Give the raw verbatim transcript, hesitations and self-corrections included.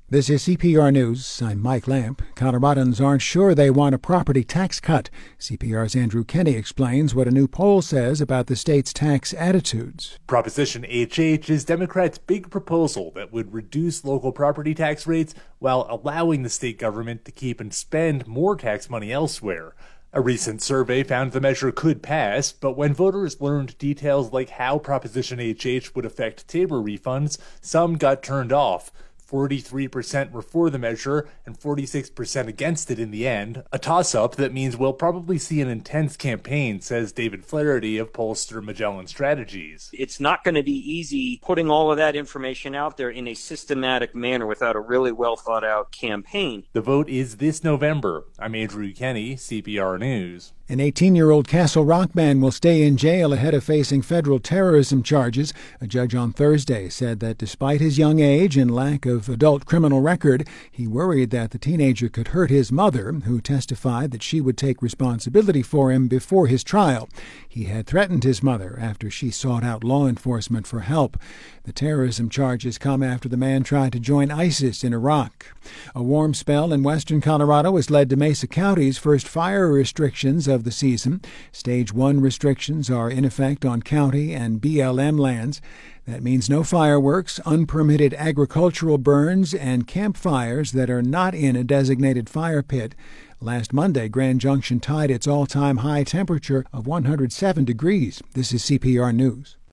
This is C P R News. I'm Mike Lamp. Coloradans aren't sure they want a property tax cut. C P R's Andrew Kenny explains what a new poll says about the state's tax attitudes. Proposition H H is Democrats' big proposal that would reduce local property tax rates while allowing the state government to keep and spend more tax money elsewhere. A recent survey found the measure could pass, but when voters learned details like how Proposition H H would affect Tabor refunds, some got turned off. forty-three percent were for the measure and forty-six percent against it in the end. A toss-up that means we'll probably see an intense campaign, says David Flaherty of pollster Magellan Strategies. It's not going to be easy putting all of that information out there in a systematic manner without a really well-thought-out campaign. The vote is this November. I'm Andrew Kenny, C P R News. An eighteen-year-old Castle Rock man will stay in jail ahead of facing federal terrorism charges. A judge on Thursday said that despite his young age and lack of adult criminal record, he worried that the teenager could hurt his mother, who testified that she would take responsibility for him before his trial. He had threatened his mother after she sought out law enforcement for help. The terrorism charges come after the man tried to join ISIS in Iraq. A warm spell in western Colorado has led to Mesa County's first fire restrictions of the season. Stage one restrictions are in effect on county and B L M lands. That means no fireworks, unpermitted agricultural burns, and campfires that are not in a designated fire pit. Last Monday, Grand Junction tied its all-time high temperature of one hundred seven degrees. This is C P R News.